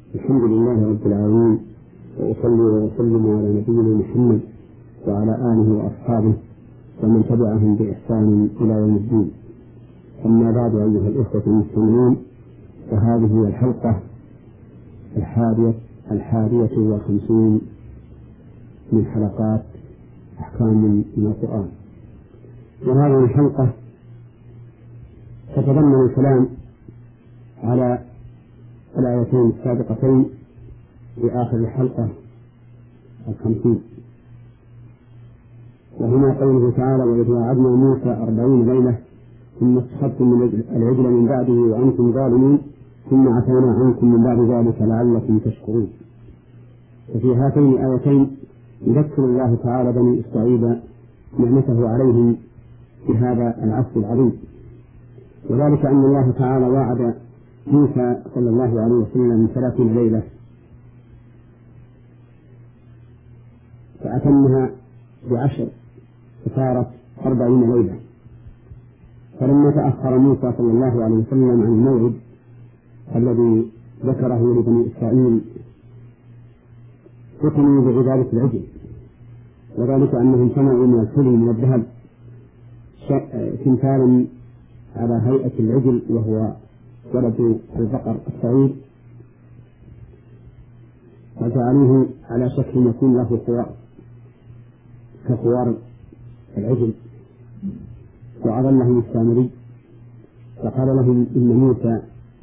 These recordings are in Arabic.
الحمد لله رب العالمين، وأصلي وأسلم على نبينا محمد وعلى آله وأصحابه ومن تبعهم بإحسان إلى يوم الدين. أما بعد، أيها الإخوة المسلمين، فهذه هي الحلقة 51 من حلقات أحكام من القرآن. وهذه الحلقة تتضمن الكلام على الآيتين السابقتين في آخر الحلقة 50، وهنا قوله تعالى: وإذ وعدنا موسى 40 ليلة ثم اتخذتم العجل من بعده وأنتم ظالمون ثم عفونا عنكم من بعد ذلك لعلكم تشكرون. ففي هاتين الآيتين يذكر الله تعالى بني إسرائيل نعمته عليهم في هذا العصر العظيم، وذلك أن الله تعالى وعد موسى صلى الله عليه وسلم 30 ليلة فأتمها ب10 فصارت 40 ليلة. فلما تأخر موسى صلى الله عليه وسلم عن الموعد الذي ذكره لبني إسرائيل فتنوا بعبادة العجل، وذلك أنهم صنعوا من الحلي من الذهب تمثالا على هيئة العجل وهو ولد البقر الصغير، وجعلوه على شكل يكون له خوار كخوار العجل. وأضلهم السامري فقال لهم إن موسى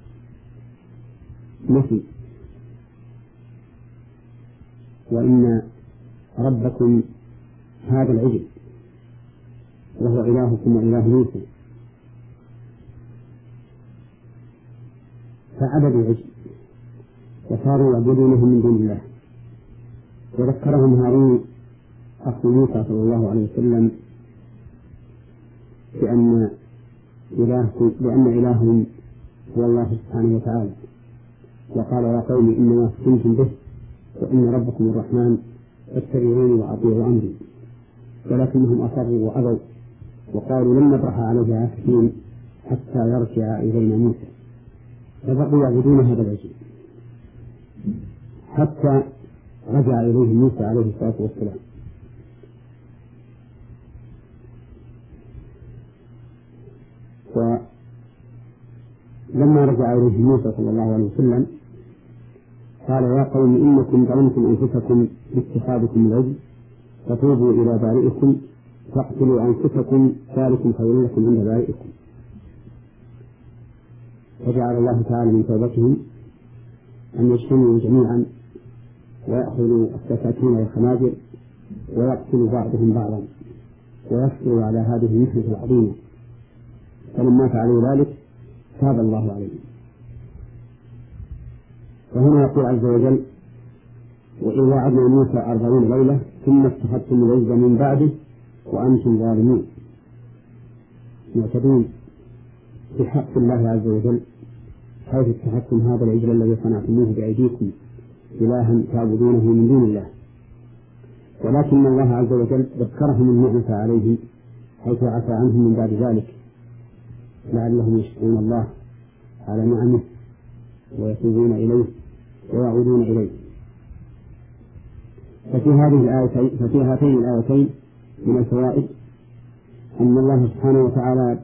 نسي، وإن ربكم هذا العجل وهو إلهكم وإله موسى. فعبدوا العجل وصاروا يعبدونه من دون الله. وذكرهم هارون أخو موسى صلى الله عليه وسلم بأن إلههم هو الله سبحانه وتعالى، وقال: يا قوم إنما فتنتم به وإن ربكم الرحمن فاتبعوني وأطيعوا أمري. ولكنهم أصروا وأبوا وقالوا: لن نبرح عليه عاكفين حتى يرجع إلينا موسى. فبقوا يعبدون هذا العجل حتى رجع إليه موسى عليه الصلاة والسلام. ولما رجع إليه موسى صلى الله عليه وسلم قال: يا قوم إنكم ظلمتم أنفسكم باتخاذكم العجل فتوبوا إلى بارئكم فاقتلوا أنفسكم ذلكم خير لكم عند بارئكم. فجعل الله تعالى من توبتهم أن يجتمعوا جميعا ويأخذوا السكاكين والخناجر ويقتلوا بعضهم بعضا ويصبروا على هذه المحنة العظيمة. فلما فعلوا ذلك تاب الله عليهم. وهنا يقول عز وجل: وإذ وعدنا موسى 40 ليلة ثم اتخذتم العجل من بعده وأنتم ظالمون. معتدون في حق الله عز وجل حيث اتخذتم هذا العجل الذي صنعتموه بأيديكم إلها تعبدونه من دون الله. ولكن الله عز وجل ذكرهم النعمة عليه حيث عفى عنهم من بعد ذلك لعلهم يشكرون الله على نعمه ويتوبون إليه ويعودون إليه. ففي هاتين الآيتين من الفوائد أن الله سبحانه وتعالى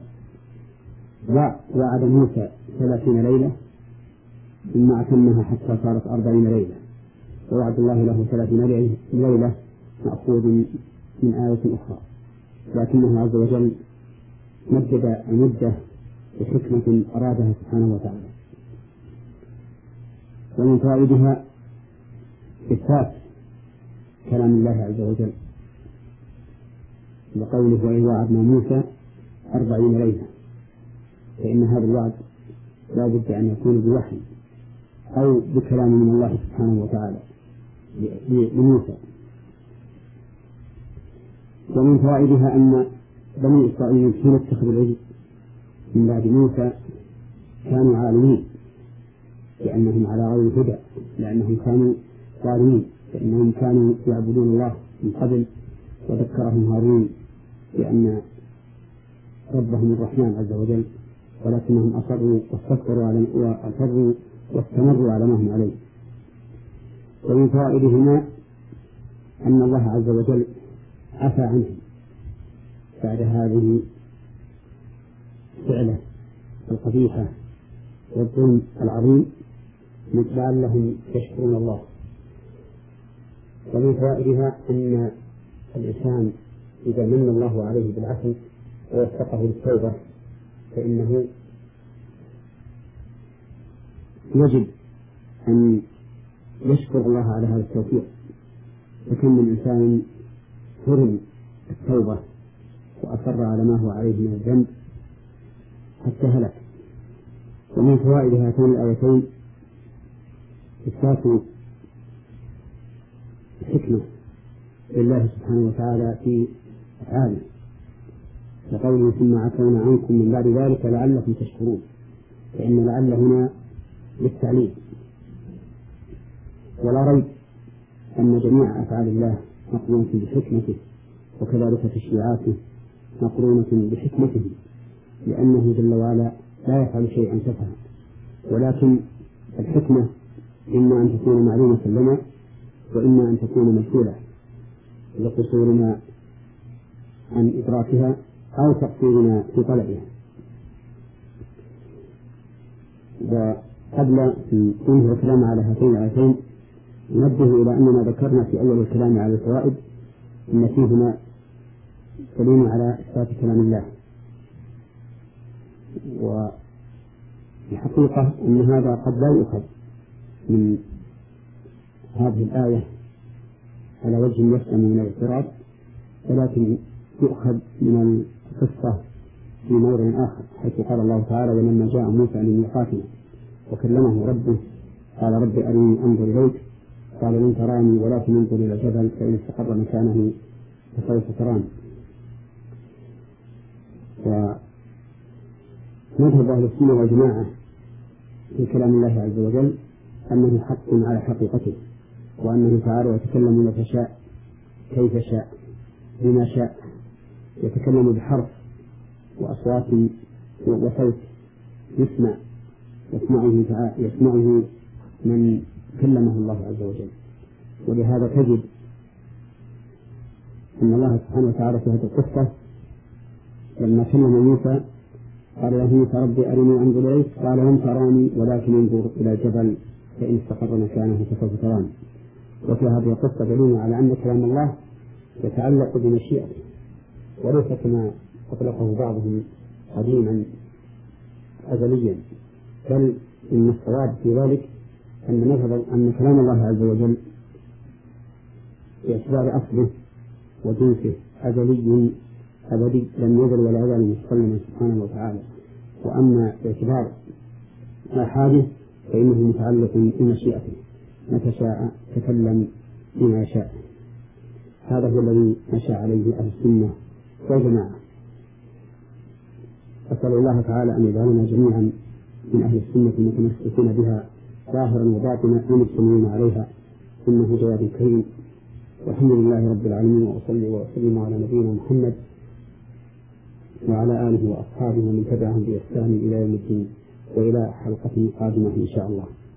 وعد موسى 30 ليلة ثم أتمها حتى صارت 40 ليلة. ووعد الله له 30 ليلة مأخوذ من آية أخرى، لكنه عز وجل مدد المدة بحكمة أرادها سبحانه وتعالى. ومن فوائدها إثبات كلام الله عز وجل وقوله: وإذ وعدنا موسى 40 ليلة، فإن هذا الوعد لا بد أن يكون بوحي أو بكلام من الله سبحانه وتعالى لموسى. ومن فوائدها أن بني إسرائيل حين اتخذوا العجل من بعد موسى كانوا عالمين لأنهم على غير هدى، لأنهم كانوا ظالمين، لأنهم كانوا يعبدون الله من قبل. وذكرهم هارون بأن ربهم الرحمن عز وجل، ولكنهم أصروا واستكبروا واستمروا على ما هم عليه. ومن فوائدهما أن الله عز وجل عفى عنهم بعد هذه الفعلة القبيحة والظلم العظيم لعلهم يشكرون الله. ومن فوائدها أن الإنسان إذا من الله عليه بالعفو ووفقه للتوبة فإنه يجب أن يشكر الله على هذا التوفيق. فكم من إنسان حرم التوبة وأصر على ما هو عليه من الذنب حتى هلك. ومن فوائد هاتين الآيتين إثبات الحكمة لله سبحانه وتعالى في أفعاله، وقوله ثم عفونا عنكم من بعد ذلك لعلكم تشكرون، فإن لعل هنا للتعليم. ولا ريب أن جميع أفعال الله مقرونة بحكمته، وكذلك تشريعاته مقرونة بحكمته، لأنه جل وعلا لا يفعل شيئا سفها، ولكن الحكمة إما أن تكون معلومة لنا وإما أن تكون مجهولة لقصورنا عن إدراكها أو تقصيرنا في طلبها. وقبل أن ننهي الكلام على هاتين الآيتين ننبه إلى أننا ذكرنا في أول الكلام على الفوائد أن فيهما دليل على إثبات كلام الله، والحقيقة أن هذا قد لا يؤخذ من هذه الآية على وجه يسلم من الاعتراض، ولكن يؤخذ من القصة في موضع آخر، حيث قال الله تعالى ولما جاء موسى لميقاتنا وكلمه ربه قال رب أرني أنظر إليك قال لن تراني ولكن انظر إلى الجبل فإن استقر مكانه فسوف تراني. ومذهب أهل السنة والجماعة في كلام الله عز وجل أنه حق على حقيقته، وأنه تعالى يتكلم متى شاء كيف شاء بما شاء، يتكلم بحرف وأصوات وصوت يسمعه من كلمه الله عز وجل. ولهذا تجد أن الله سبحانه وتعالى في هذه القصة لما كلم موسى قال له موسى ربي أرني أنظر إليك قال لن تراني ولكن انظر إلى الجبل فإن استقر مكانه فسوف تراني. وفي هذه القصة دليل على أن كلام الله يتعلق بمشيئته، وليس كما أطلقه بعضهم قديما أزليا، بل إن الصواب في ذلك أن كلام الله عز وجل باعتبار أصله وجنسه أزلي أبدي لم يزل ولا يزال متكلما سبحانه وتعالى. وأما باعتبار آحاده فإنه متعلق بمشيئته، متى شاء تكلم بما شاء. هذا هو الذي مشى عليه أهل السنة والجماعة. أسأل الله تعالى أن يجعلنا جميعا من أهل السنة المتمسكين بها ظاهرا وباطنا ومجتمعين عليها، إنه جواد كريم. والحمد لله رب العالمين، وأصلي وأسلم على نبينا محمد وعلى آله وأصحابه ومن تبعهم بإحسان إلى يوم الدين، وإلى حلقة قادمة إن شاء الله.